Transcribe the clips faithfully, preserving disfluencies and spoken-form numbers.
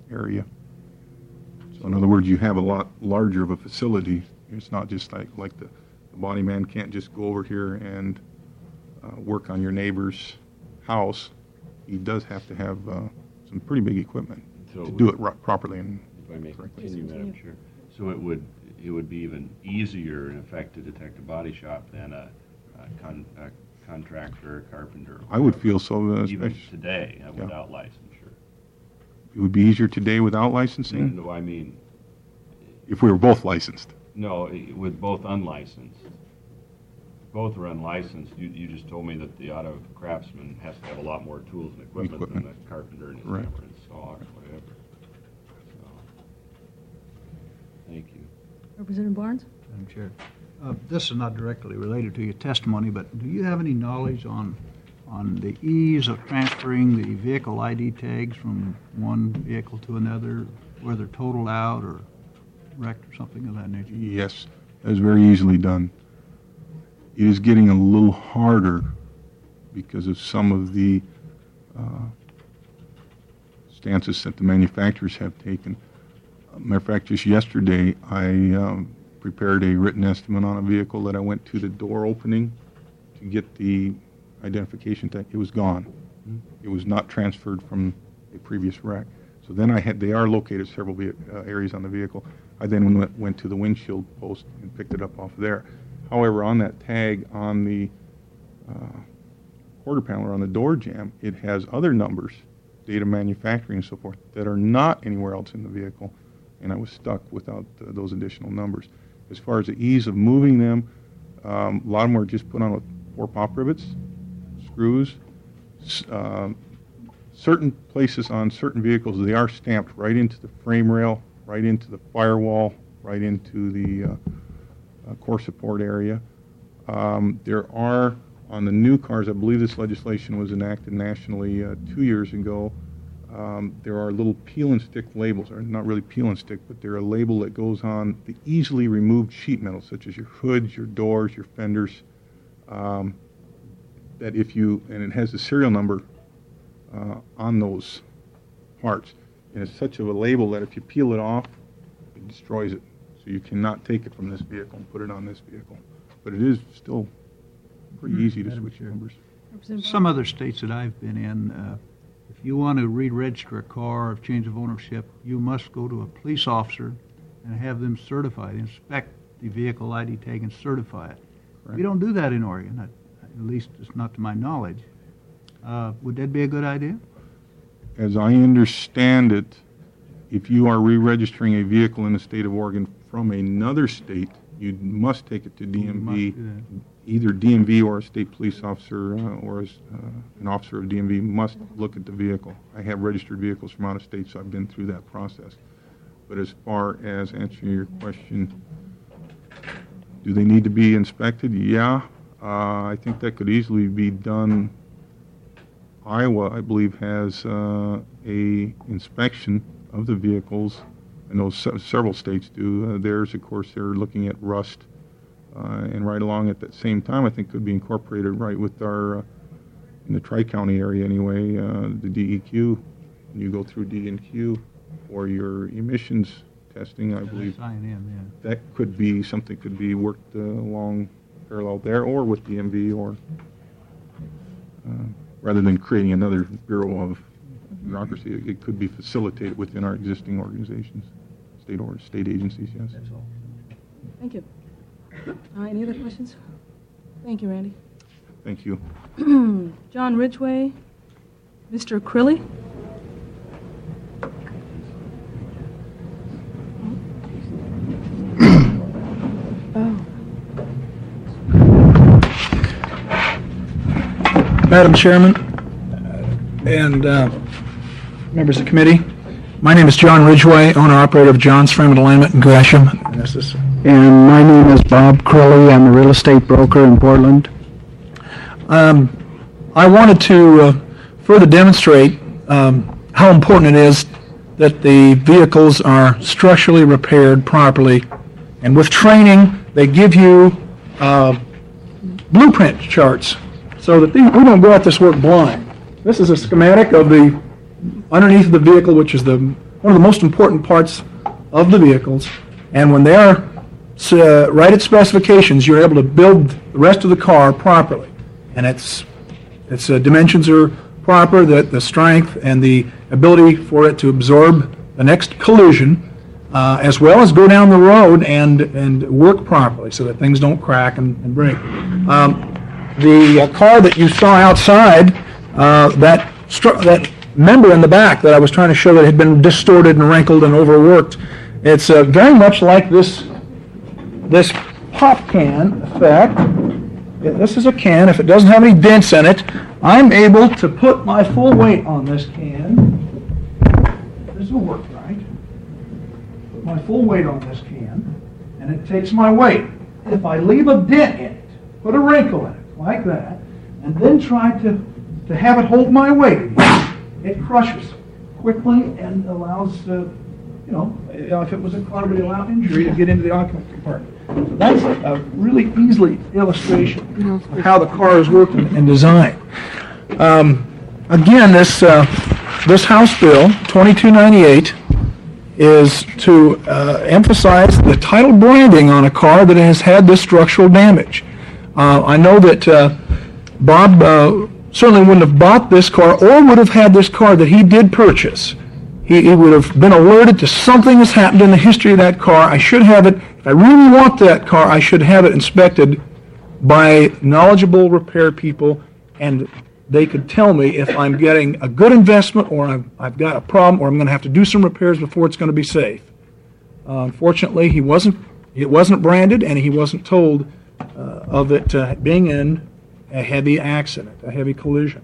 area. So in other words, you have a lot larger of a facility. It's not just like, like the, the body man can't just go over here and uh, work on your neighbor's house. He does have to have uh, some pretty big equipment So to it do would- it ro- properly. And If I may correctly. continue, Madam Chair. So it would, it would be even easier, in effect, to detect a body shop than a a con- a contractor, carpenter. I would feel so, uh, Even especially, today, uh, Yeah. without licensure. it would be easier today without licensing, No, I mean, if we were both licensed. no, i- with both unlicensed. Both are unlicensed. You, you just told me that the auto craftsman has to have a lot more tools and equipment than Equipment. the carpenter and his Correct. hammer and saw or whatever. So, thank you. Representative Barnes? Madam Chair, uh, this is not directly related to your testimony, but do you have any knowledge on, on the ease of transferring the vehicle I D tags from one vehicle to another, whether totaled out or wrecked or something of that nature? Yes, that is very easily done. It is getting a little harder because of some of the uh, stances that the manufacturers have taken. Uh, Matter of fact, just yesterday, I um, prepared a written estimate on a vehicle that I went to the door opening to get the identification tag. It was gone. It was not transferred from a previous wreck. So then I had, they are located several ve- uh, areas on the vehicle. I then went, went to the windshield post and picked it up off there. However, on that tag on the uh, quarter panel or on the door jamb, it has other numbers, date of manufacturing and so forth, that are not anywhere else in the vehicle, and I was stuck without uh, those additional numbers. As far as the ease of moving them, um, a lot of them are just put on with four pop rivets, screws. S- um, certain places on certain vehicles, they are stamped right into the frame rail, right into the firewall, right into the uh, uh, core support area. Um, there are, on the new cars, I believe this legislation was enacted nationally uh, two years ago, um, there are little peel and stick labels, or not really peel and stick, but they're a label that goes on the easily removed sheet metal, such as your hoods, your doors, your fenders, um, that if you, and it has the serial number uh, on those parts. And it's such of a label that if you peel it off, it destroys it. So you cannot take it from this vehicle and put it on this vehicle. But it is still pretty Hmm, easy to Madam switch Chair. numbers. Representative Some Barnes? other states that I've been in, uh, if you want to re-register a car or change of ownership, you must go to a police officer and have them certify, inspect the vehicle I D tag and certify it. Correct. We don't do that in Oregon, at at least it's not to my knowledge. Uh, Would that be a good idea? As I understand it, if you are re-registering a vehicle in the state of Oregon from another state, you must take it to D You M must V. do that. Either D M V or a state police officer uh, or as, uh, an officer of D M V must look at the vehicle. I have registered vehicles from out of state, so I've been through that process. But as far as answering your question, do they need to be inspected? Yeah. Uh, I think that could easily be done. Iowa, I believe, has uh, a inspection of the vehicles. I know se- several states do. Uh, theirs, of course, they're looking at rust. Uh, and right along at that same time, I think could be incorporated right with our, uh, in the Tri-County area anyway, uh, the D E Q. When you go through D and Q for your emissions testing, I believe Sign in, that could be, something could be worked uh, along parallel there or with D M V or, uh, rather than creating another bureau of bureaucracy, it- it could be facilitated within our existing organizations, state or state agencies, yes. yeah. That's all. Thank you. Uh, Any other questions? Thank you, Randy. Thank you. John Ridgway, Mister Crilly. Oh. Madam Chairman, and uh, members of the committee, my name is John Ridgway, owner-operator of John's Frame Alignment in Gresham. And my name is Bob Crowley. I'm a real estate broker in Portland. Um, I wanted to uh, further demonstrate um, how important it is that the vehicles are structurally repaired properly. And with training, they give you uh, blueprint charts so that they, we don't go at this work blind. This is a schematic of the underneath of the vehicle, which is the one of the most important parts of the vehicles. And when they are uh, right at specifications, you're able to build the rest of the car properly. And its its uh, dimensions are proper, the, the strength and the ability for it to absorb the next collision, uh, as well as go down the road and, and work properly so that things don't crack and, and break. Um, the uh, car that you saw outside, uh, that stru- that member in the back that I was trying to show that had been distorted and wrinkled and overworked, it's uh, very much like this this pop can effect. Yeah, this is a can. If it doesn't have any dents in it, I'm able to put my full weight on this can. This will work right. Put my full weight on this can, and it takes my weight. If I leave a dent in it, put a wrinkle in it, like that, and then try to, to have it hold my weight again, it crushes quickly and allows, uh, you know, if it was a car would allow injury to get into the occupant compartment. So that's a, a really easily illustration of how the car is worked and, and designed. Um, again, this uh, this House Bill twenty-two ninety-eight is to uh, emphasize the title branding on a car that has had this structural damage. Uh, I know that uh, Bob uh, certainly wouldn't have bought this car or would have had this car that he did purchase. He, he would have been alerted to something that's happened in the history of that car. I should have it. If I really want that car, I should have it inspected by knowledgeable repair people, and they could tell me if I'm getting a good investment or I've, I've got a problem or I'm going to have to do some repairs before it's going to be safe. Uh, unfortunately, he wasn't. It wasn't branded, and he wasn't told uh, of it uh, being in a heavy accident, a heavy collision.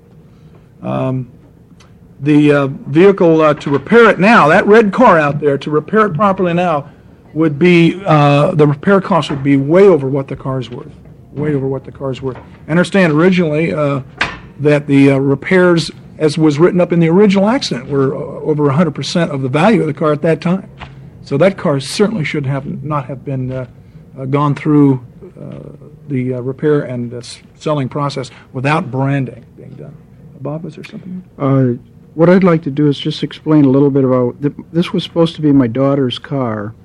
Um, the uh, vehicle uh, to repair it now, that red car out there, to repair it properly now, would be uh, the repair cost would be way over what the car's worth. Way over what the car's worth. I understand originally uh, that the uh, repairs, as was written up in the original accident, were uh, over one hundred percent of the value of the car at that time. So that car certainly should have not have been uh, uh, gone through uh, the uh, repair and uh, selling process without branding being done. Bob, was there something? Uh, what I'd like to do is just explain a little bit about, th- this was supposed to be my daughter's car.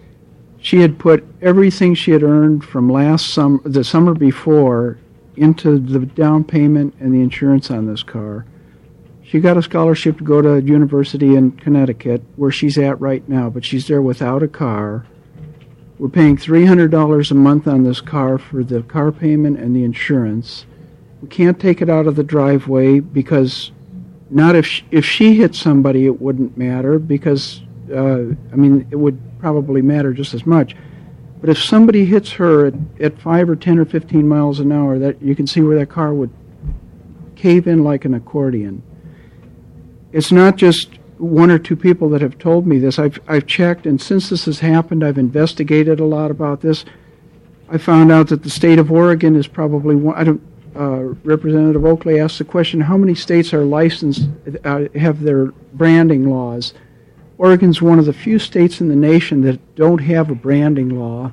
She had put everything she had earned from last summer, the summer before, into the down payment and the insurance on this car. She got a scholarship to go to a university in Connecticut, where she's at right now, but she's there without a car. We're paying three hundred dollars a month on this car for the car payment and the insurance. We can't take it out of the driveway because not if she, if she hit somebody, it wouldn't matter because, uh, I mean, it would probably matter just as much. But if somebody hits her at, at five or ten or fifteen miles an hour, that you can see where that car would cave in like an accordion. It's not just one or two people that have told me this. I've I've checked, and since this has happened, I've investigated a lot about this. I found out that the state of Oregon is probably one. I don't. Uh, Representative Oakley asked the question: how many states are licensed, uh, have their branding laws? Oregon's one of the few states in the nation that don't have a branding law.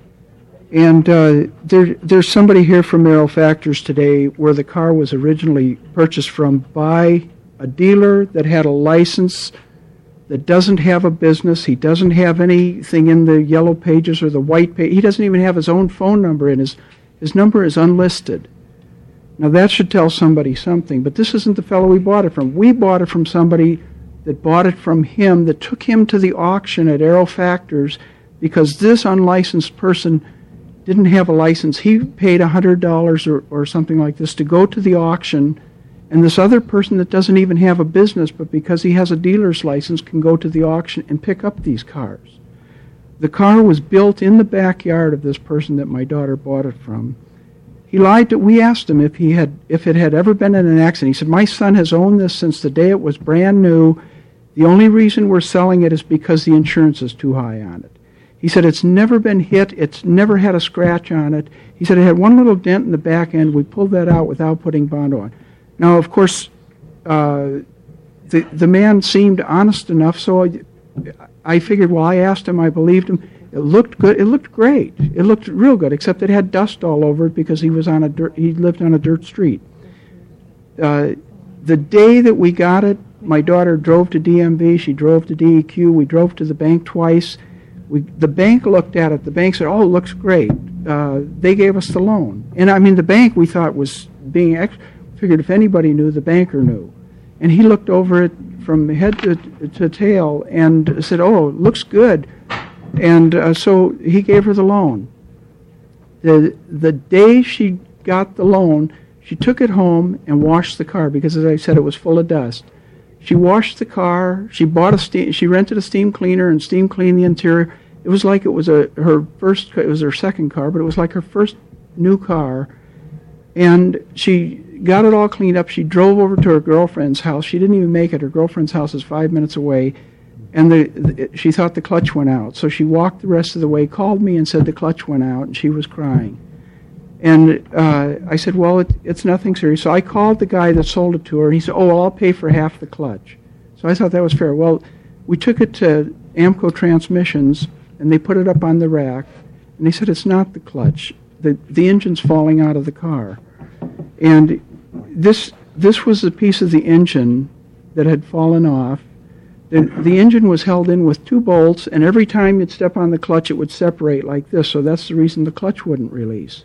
And uh, there, there's somebody here from Merrill Factors today where the car was originally purchased from by a dealer that had a license that doesn't have a business. He doesn't have anything in the yellow pages or the white page. He doesn't even have his own phone number in his, his number is unlisted. Now that should tell somebody something, but this isn't the fellow we bought it from. We bought it from somebody that bought it from him, that took him to the auction at Aero Factors because this unlicensed person didn't have a license. He paid one hundred dollars or, or something like this to go to the auction, and this other person that doesn't even have a business, but because he has a dealer's license, can go to the auction and pick up these cars. The car was built in the backyard of this person that my daughter bought it from. He lied to, we asked him if he had, if it had ever been in an accident. He said, my son has owned this since the day it was brand new. The only reason we're selling it is because the insurance is too high on it. He said, it's never been hit. It's never had a scratch on it. He said, it had one little dent in the back end. We pulled that out without putting Bondo on. Now, of course, uh, the, the man seemed honest enough, so I, I figured, well, I asked him, I believed him. It looked good. It looked great. It looked real good, except it had dust all over it because he was on a dirt, he lived on a dirt street. Uh, the day that we got it, my daughter drove to D M V, she drove to D E Q, we drove to the bank twice. We, the bank looked at it, the bank said, oh, it looks great. Uh, they gave us the loan. And I mean, the bank we thought was being, ex- figured if anybody knew, the banker knew. And he looked over it from head to, to tail and said, oh, it looks good. And uh, so he gave her the loan. The, the day she got the loan, she took it home and washed the car because, as I said, it was full of dust. She washed the car. She bought a steam. She rented a steam cleaner and steam cleaned the interior. It was like it was a her first. It was her second car, but it was like her first new car. And she got it all cleaned up. She drove over to her girlfriend's house. She didn't even make it. Her girlfriend's house is five minutes away, and the, the she thought the clutch went out. So she walked the rest of the way, called me, and said the clutch went out, and she was crying. And uh, I said, well, it, it's nothing serious. So I called the guy that sold it to her. And he said, oh, well, I'll pay for half the clutch. So I thought that was fair. Well, we took it to AAMCO Transmissions, and they put it up on the rack. And they said, it's not the clutch. The, the engine's falling out of the car. And this, this was a piece of the engine that had fallen off. The, the engine was held in with two bolts, and every time you'd step on the clutch, it would separate like this. So that's the reason the clutch wouldn't release.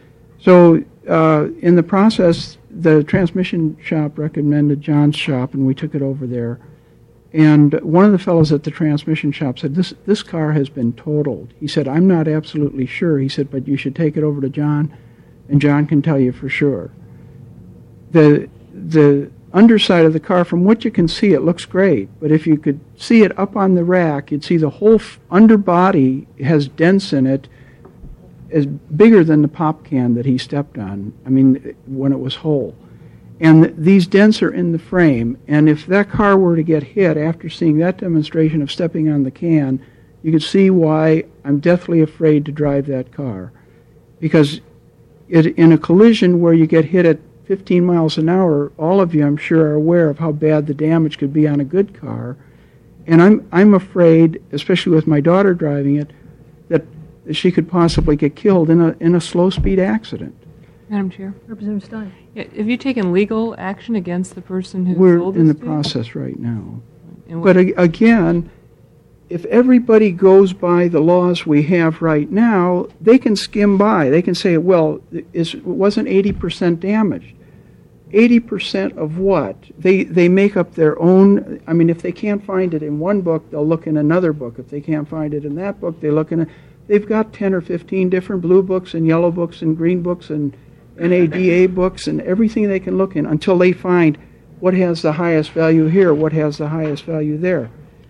So uh, in the process, the transmission shop recommended John's shop, and we took it over there. And one of the fellows at the transmission shop said, this, this car has been totaled. He said, I'm not absolutely sure. He said, but you should take it over to John, and John can tell you for sure. The, the underside of the car, from what you can see, it looks great. But if you could see it up on the rack, you'd see the whole f- underbody has dents in it, is bigger than the pop can that he stepped on, I mean, when it was whole. And th- these dents are in the frame, and if that car were to get hit after seeing that demonstration of stepping on the can, you could see why I'm deathly afraid to drive that car. Because it, in a collision where you get hit at fifteen miles an hour, all of you, I'm sure, are aware of how bad the damage could be on a good car. And I'm, I'm afraid, especially with my daughter driving it, that she could possibly get killed in a in a slow-speed accident. Madam Chair. Representative Stein. Yeah, have you taken legal action against the person who We're sold in this the to you? process right now. And But what- a- again, if everybody goes by the laws we have right now, they can skim by. They can say, well, it's- it wasn't eighty percent damaged. eighty percent of what? They they make up their own. I mean, if they can't find it in one book, they'll look in another book. If they can't find it in that book, they look in a... They've got ten or fifteen different blue books and yellow books and green books and N A D A books and everything they can look in until they find what has the highest value here, what has the highest value there.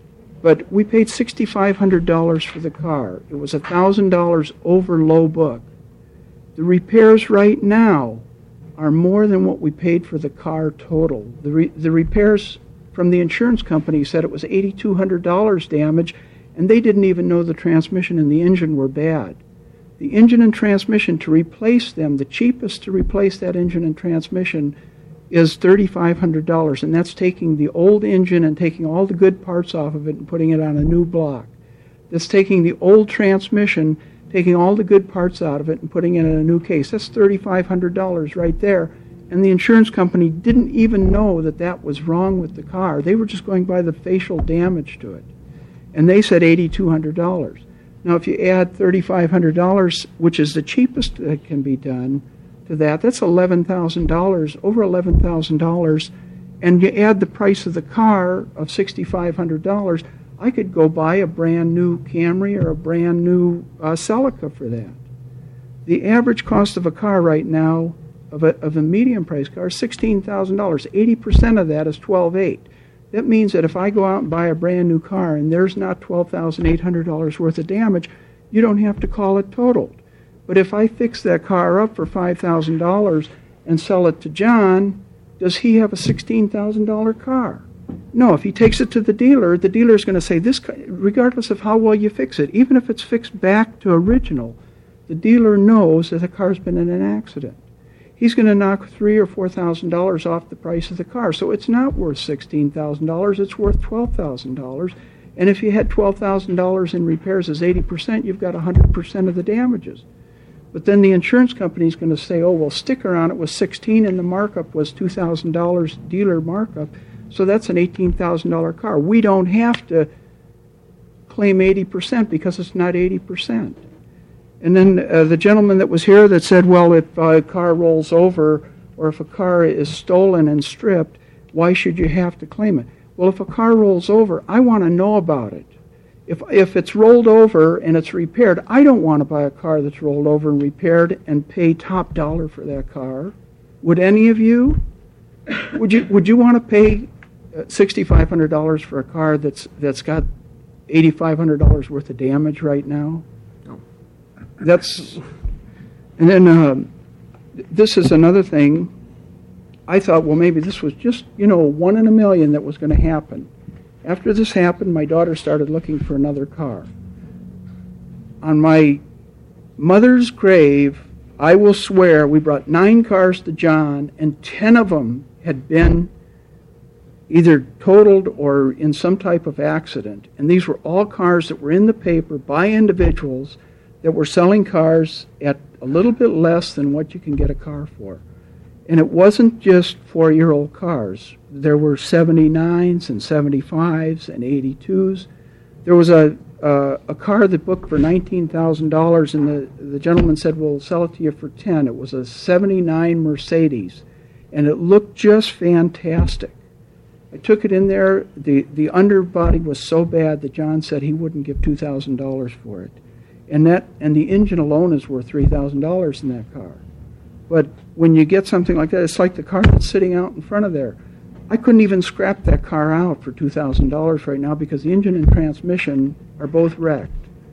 But we paid six thousand five hundred dollars for the car. It was one thousand dollars over low book. The repairs right now are more than what we paid for the car total. The, re- the repairs from the insurance company said it was eight thousand two hundred dollars damage, and they didn't even know the transmission and the engine were bad. The engine and transmission, to replace them, the cheapest to replace that engine and transmission is three thousand five hundred dollars, and that's taking the old engine and taking all the good parts off of it and putting it on a new block. That's taking the old transmission, taking all the good parts out of it and putting it in a new case. That's three thousand five hundred dollars right there. And the insurance company didn't even know that that was wrong with the car. They were just going by the facial damage to it. And they said eight thousand two hundred dollars. Now, if you add three thousand five hundred dollars, which is the cheapest that can be done, to that, that's eleven thousand dollars, over eleven thousand dollars. And you add the price of the car of six thousand five hundred dollars, I could go buy a brand new Camry or a brand new uh, Celica for that. The average cost of a car right now, of a, of a medium price car, is sixteen thousand dollars. eighty percent of that is twelve thousand eight hundred dollars. That means that if I go out and buy a brand new car and there's not twelve thousand eight hundred dollars worth of damage, you don't have to call it totaled. But if I fix that car up for five thousand dollars and sell it to John, does he have a sixteen thousand dollars car? No, if he takes it to the dealer, the dealer is going to say, this, regardless of how well you fix it, even if it's fixed back to original, the dealer knows that the car's been in an accident. He's going to knock three or four thousand dollars off the price of the car, so it's not worth sixteen thousand dollars. It's worth twelve thousand dollars. And if you had twelve thousand dollars in repairs as eighty percent, you've got one hundred percent of the damages. But then the insurance company is going to say, oh, well, sticker on it was sixteen and the markup was two thousand dollars dealer markup, So that's an eighteen thousand dollars car. We don't have to claim eighty percent because it's not eighty percent. And then uh, the gentleman that was here that said, well, if a car rolls over or if a car is stolen and stripped, why should you have to claim it? Well, if a car rolls over, I want to know about it. If, if it's rolled over and it's repaired, I don't want to buy a car that's rolled over and repaired and pay top dollar for that car. Would any of you? Would you, would you want to pay six thousand five hundred dollars for a car that's, that's got eight thousand five hundred dollars worth of damage right now? No. That's, and then um, this is another thing. I thought, well, maybe this was just, you know, one in a million that was going to happen. After this happened, my daughter started looking for another car. On my mother's grave, I will swear we brought nine cars to John, and ten of them had been either totaled or in some type of accident. And these were all cars that were in the paper by individuals that were selling cars at a little bit less than what you can get a car for. And it wasn't just four-year-old cars. There were seventy-nines and seventy-fives and eighty-twos. There was a uh, a car that booked for nineteen thousand dollars, and the, the gentleman said, well, we'll sell it to you for ten. It was a seventy-nine Mercedes, and it looked just fantastic. I took it in there. The, the underbody was so bad that John said he wouldn't give two thousand dollars for it. And, that, and the engine alone is worth three thousand dollars in that car. But when you get something like that, it's like the car that's sitting out in front of there. I couldn't even scrap that car out for two thousand dollars right now because the engine and transmission are both wrecked.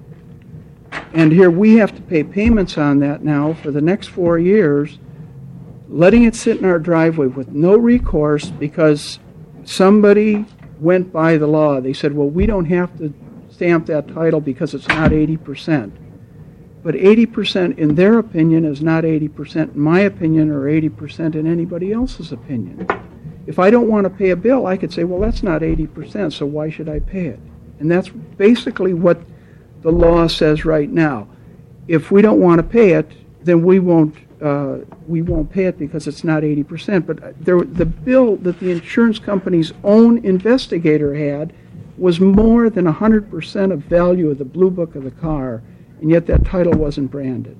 And here we have to pay payments on that now for the next four years, letting it sit in our driveway with no recourse because somebody went by the law. They said, well, we don't have to stamp that title because it's not eighty percent. But eighty percent in their opinion is not eighty percent in my opinion or eighty percent in anybody else's opinion. If I don't want to pay a bill, I could say, well, that's not eighty percent, so why should I pay it? And that's basically what the law says right now. If we don't want to pay it, then we won't uh, we won't pay it because it's not eighty percent. But there, the bill that the insurance company's own investigator had was more than one hundred percent of value of the blue book of the car, and yet that title wasn't branded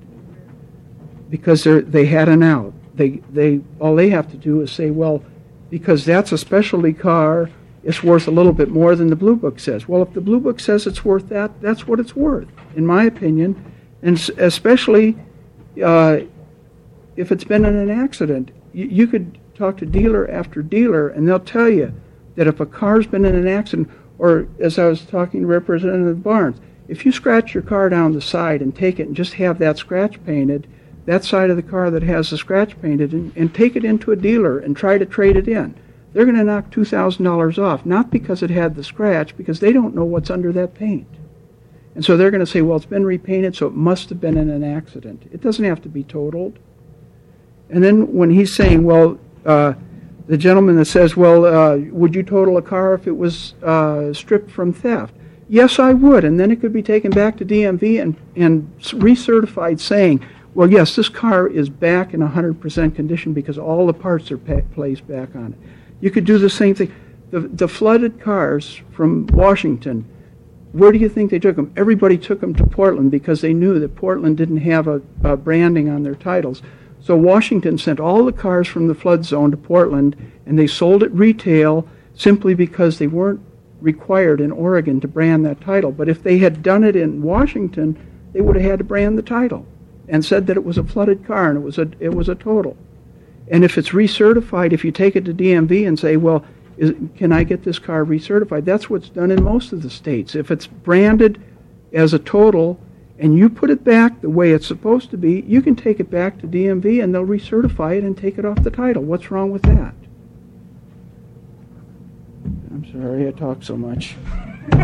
because they had an out. They, they, all they have to do is say, well, because that's a specialty car, it's worth a little bit more than the blue book says. Well, if the blue book says it's worth that, that's what it's worth, in my opinion, and especially uh, if it's been in an accident. You, you could talk to dealer after dealer, and they'll tell you that if a car's been in an accident, or as I was talking to Representative Barnes, if you scratch your car down the side and take it and just have that scratch painted, that side of the car that has the scratch painted, and, and take it into a dealer and try to trade it in, they're going to knock two thousand dollars off, not because it had the scratch, because they don't know what's under that paint. And so they're going to say, well, it's been repainted, so it must have been in an accident. It doesn't have to be totaled. And then when he's saying, well, uh, the gentleman that says, well, uh, would you total a car if it was uh, stripped from theft? Yes, I would. And then it could be taken back to D M V and, and recertified saying, well, yes, this car is back in one hundred percent condition because all the parts are pa- placed back on it. You could do the same thing. The, the flooded cars from Washington, where do you think they took them? Everybody took them to Portland because they knew that Portland didn't have a, a branding on their titles. So Washington sent all the cars from the flood zone to Portland, and they sold at retail simply because they weren't required in Oregon to brand that title. But if they had done it in Washington, they would have had to brand the title and said that it was a flooded car and it was a it was a total. And if it's recertified, if you take it to D M V and say, well, is, can I get this car recertified? That's what's done in most of the states. If it's branded as a total and you put it back the way it's supposed to be, you can take it back to D M V and they'll recertify it and take it off the title. What's wrong with that? I'm sorry I talk so much. Do you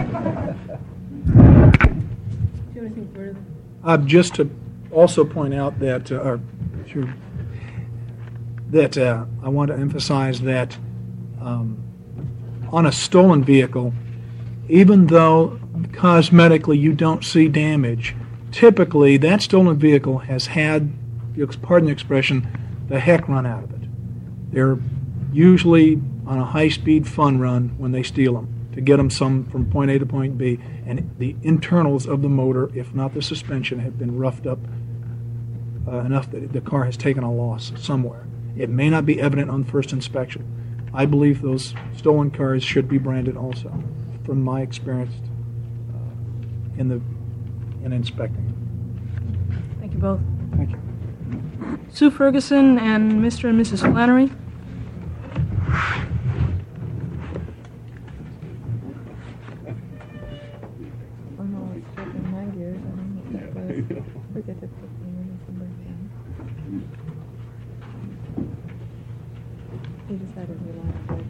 have anything further? Uh, just to also point out that, uh, or, sure, that uh, I want to emphasize that um, on a stolen vehicle, even though cosmetically you don't see damage, typically that stolen vehicle has had, pardon the expression, the heck run out of it. They're usually one on a high-speed fun run when they steal them, to get them some from point A to point B, and the internals of the motor, if not the suspension, have been roughed up uh, enough that the car has taken a loss somewhere. It may not be evident on first inspection. I believe those stolen cars should be branded also, from my experience uh, in the in inspecting. Thank you both. Thank you. Sue Ferguson and Mister and Missus Flannery. Oh no, it's taking my gears. I don't know what that was. Forget to put them in somewhere down. He decided he liked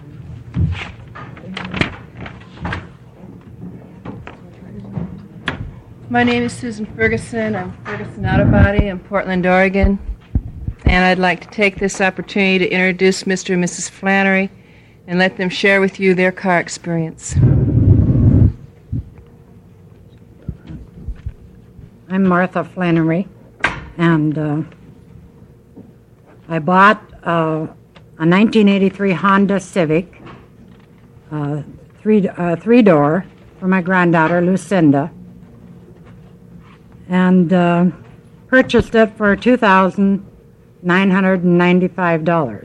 My name is Susan Ferguson. I'm Ferguson Auto Body in Portland, Oregon. And I'd like to take this opportunity to introduce Mister and Missus Flannery and let them share with you their car experience. I'm Martha Flannery, and uh, I bought uh, a nineteen eighty-three Honda Civic, uh, three, uh, three-door, for my granddaughter, Lucinda, and uh, purchased it for two thousand nine hundred ninety-five dollars.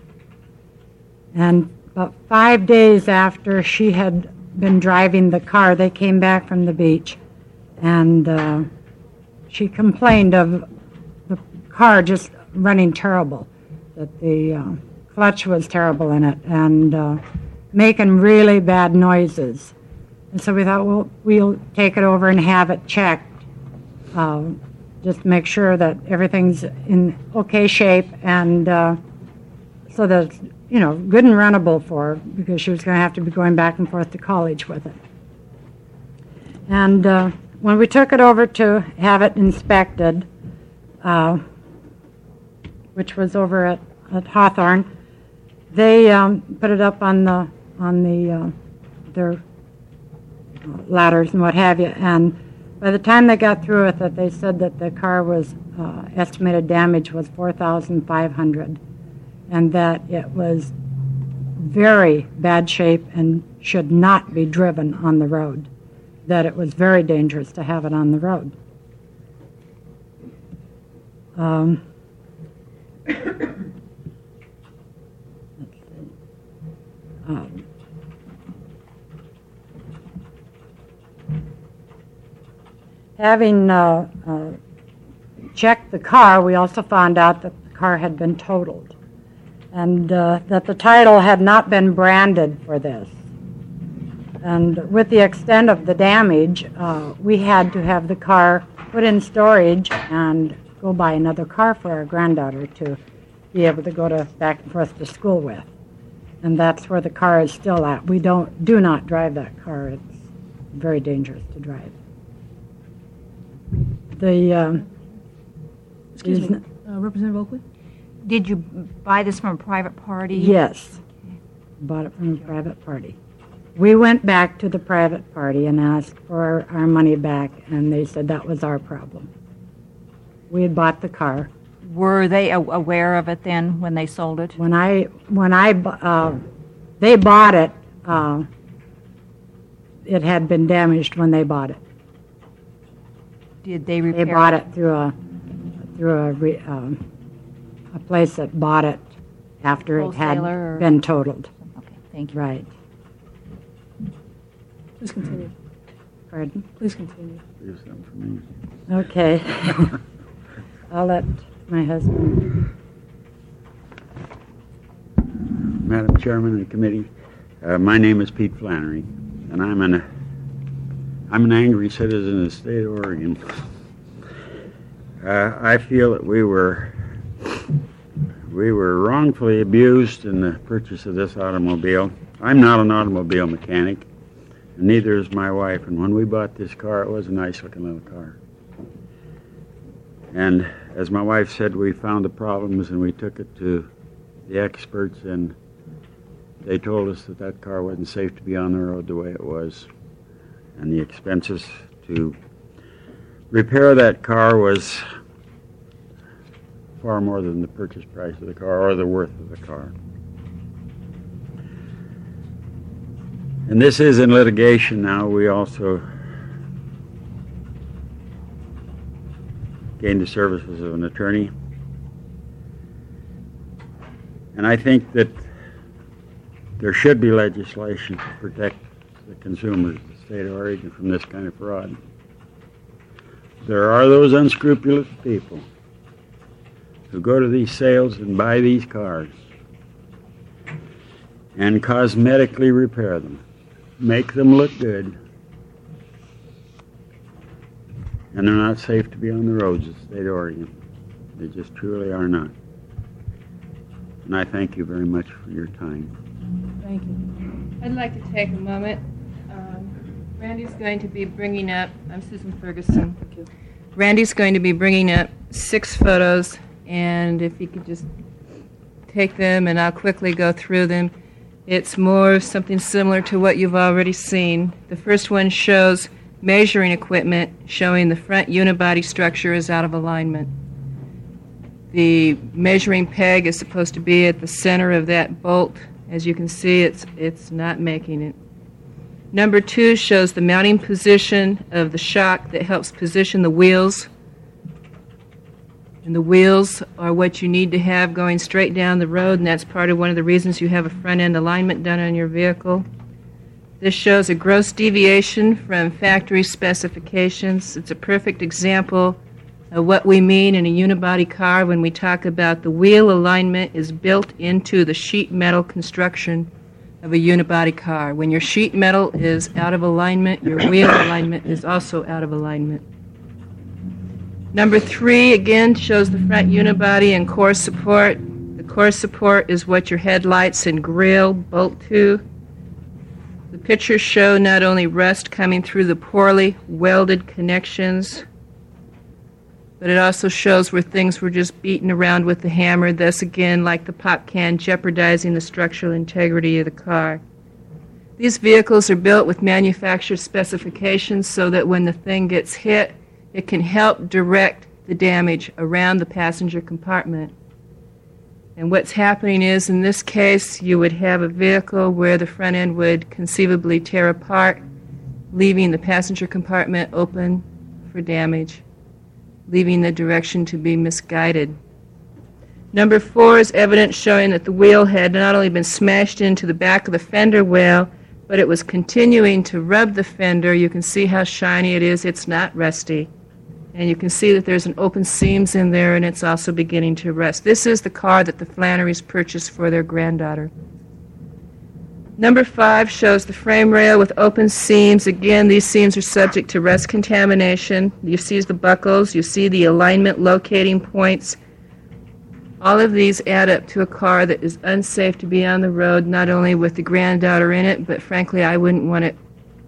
And about five days after she had been driving the car, they came back from the beach, and uh, she complained of the car just running terrible, that the uh, clutch was terrible in it, and uh, making really bad noises. And so we thought, well, we'll take it over and have it checked. Uh, just make sure that everything's in okay shape, and uh, so that it's, you know, good and runnable for her, because she was going to have to be going back and forth to college with it. And uh, when we took it over to have it inspected, uh, which was over at, at Hawthorne, they um, put it up on the on the uh, their ladders and what have you, and by the time they got through with it, they said that the car was, uh, estimated damage was four thousand five hundred dollars, and that it was very bad shape and should not be driven on the road, that it was very dangerous to have it on the road. Um, let's see. Um, Having uh, uh, checked the car, we also found out that the car had been totaled, and uh, that the title had not been branded for this. And with the extent of the damage, uh, we had to have the car put in storage and go buy another car for our granddaughter to be able to go to back and forth to school with. And that's where the car is still at. We don't do not drive that car. It's very dangerous to drive. The um, Excuse is me, n- uh, Representative Oakley? Did you buy this from a private party? Yes, bought it from a private party. We went back to the private party and asked for our money back, and they said that was our problem. We had bought the car. Were they a- aware of it then when they sold it? When I, when I, bu- uh, they bought it, uh, it had been damaged when they bought it. Did they repair They bought it through a, through a, re- um, a place that bought it after it had Wholesaler or- been totaled. Okay, thank you. Right. Please continue. Pardon? Please continue. Here's something for me. Okay. I'll let my husband. Madam Chairman of the committee, uh, my name is Pete Flannery, and I'm an I'm an angry citizen of the state of Oregon. Uh, I feel that we were we were wrongfully abused in the purchase of this automobile. I'm not an automobile mechanic, and neither is my wife. And when we bought this car, it was a nice-looking little car. And as my wife said, we found the problems and we took it to the experts, and they told us that that car wasn't safe to be on the road the way it was. And the expenses to repair that car was far more than the purchase price of the car or the worth of the car. And this is in litigation now. We also gained the services of an attorney. And I think that there should be legislation to protect the consumers of the state of Oregon from this kind of fraud. There are those unscrupulous people who go to these sales and buy these cars and cosmetically repair them, make them look good, and they're not safe to be on the roads of the state of Oregon. They just truly are not. And I thank you very much for your time. Thank you. I'd like to take a moment. Um, Randy's going to be bringing up, I'm Susan Ferguson. Thank you. Randy's going to be bringing up six photos, and if you could just take them and I'll quickly go through them. It's more something similar to what you've already seen. The first one shows measuring equipment showing the front unibody structure is out of alignment. The measuring peg is supposed to be at the center of that bolt. As you can see, it's it's not making it. Number two shows the mounting position of the shock that helps position the wheels. And the wheels are what you need to have going straight down the road, and that's part of one of the reasons you have a front-end alignment done on your vehicle. This shows a gross deviation from factory specifications. It's a perfect example of what we mean in a unibody car when we talk about the wheel alignment is built into the sheet metal construction of a unibody car. When your sheet metal is out of alignment, your wheel alignment is also out of alignment. Number three, again, shows the front unibody and core support. The core support is what your headlights and grille bolt to. The pictures show not only rust coming through the poorly welded connections, but it also shows where things were just beaten around with the hammer, thus again, like the pop can, jeopardizing the structural integrity of the car. These vehicles are built with manufacturer specifications so that when the thing gets hit, it can help direct the damage around the passenger compartment. And what's happening is, in this case, you would have a vehicle where the front end would conceivably tear apart, leaving the passenger compartment open for damage, leaving the direction to be misguided. Number four is evidence showing that the wheel had not only been smashed into the back of the fender well, but it was continuing to rub the fender. You can see how shiny it is. It's not rusty. And you can see that there's an open seams in there, and it's also beginning to rust. This is the car that the Flannerys purchased for their granddaughter. Number five shows the frame rail with open seams. Again, these seams are subject to rust contamination. You see the buckles, you see the alignment locating points. All of these add up to a car that is unsafe to be on the road, not only with the granddaughter in it, but frankly, I wouldn't want it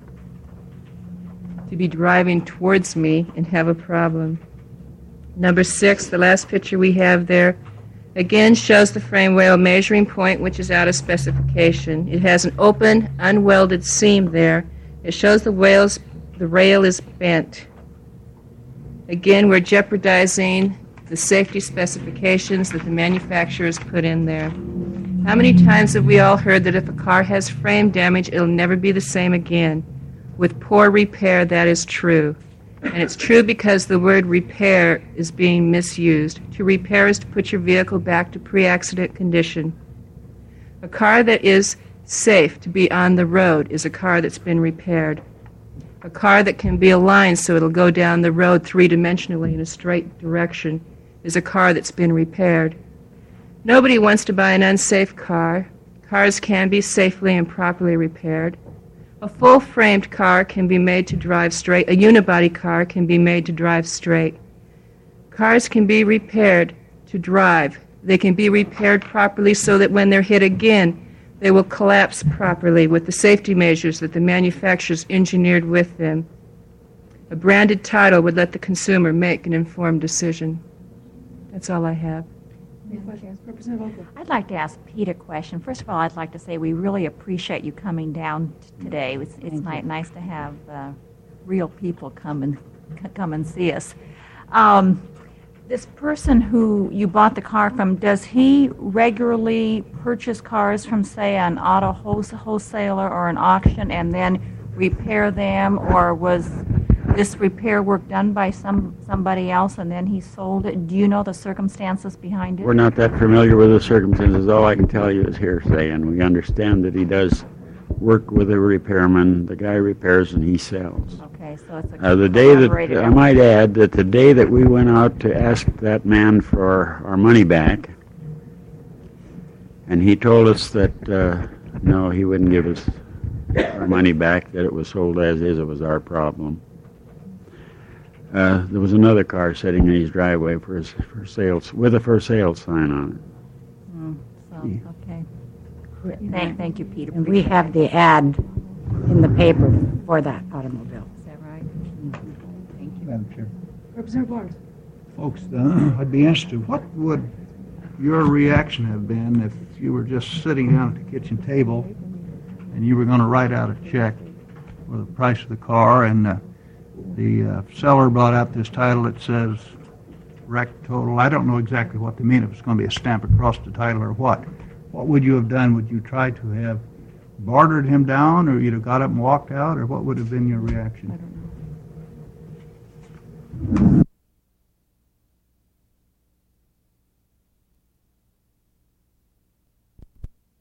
to be driving towards me and have a problem. Number six, the last picture we have there, again shows the frame rail measuring point, which is out of specification. It has an open, unwelded seam there. It shows the rails, the rail is bent. Again, we're jeopardizing the safety specifications that the manufacturers put in there. How many times have we all heard that if a car has frame damage, it'll never be the same again? With poor repair, that is true. And it's true because the word repair is being misused. To repair is to put your vehicle back to pre-accident condition. A car that is safe to be on the road is a car that's been repaired. A car that can be aligned so it'll go down the road three-dimensionally in a straight direction is a car that's been repaired. Nobody wants to buy an unsafe car. Cars can be safely and properly repaired. A full-framed car can be made to drive straight. A unibody car can be made to drive straight. Cars can be repaired to drive. They can be repaired properly so that when they're hit again, they will collapse properly with the safety measures that the manufacturers engineered with them. A branded title would let the consumer make an informed decision. That's all I have. I'd like to ask Pete a question. First of all, I'd like to say we really appreciate you coming down t- today. It's, it's ni- nice to have uh, real people come and c- come and see us. Um, This person who you bought the car from, does he regularly purchase cars from, say, an auto wholes- wholesaler or an auction and then repair them, or was this repair work done by some somebody else and then he sold it? Do you know the circumstances behind it? We're not that familiar with the circumstances. All I can tell you is hearsay, and we understand that he does work with a repairman. The guy repairs and he sells. Okay, so it's a Uh, the day that, collaborated I might add that the day that we went out to ask that man for our money back, and he told us that, uh, no, he wouldn't give us our money back, that it was sold as is, it was our problem. Uh, there was another car sitting in his driveway for his, for sales, with a for sale sign on Mm, so, okay. Thank, thank you, Peter. And we have the ad in the paper for that automobile. Is that right? Thank you. Madam Chair. Representative Barnes? Folks, uh, I'd be interested, what would your reaction have been if you were just sitting down at the kitchen table and you were going to write out a check for the price of the car, and uh, the uh, seller brought out this title that says wreck total? I don't know exactly what they mean, if it's going to be a stamp across the title or what. What would you have done? Would you try to have bartered him down, or you'd have got up and walked out, or what would have been your reaction? I don't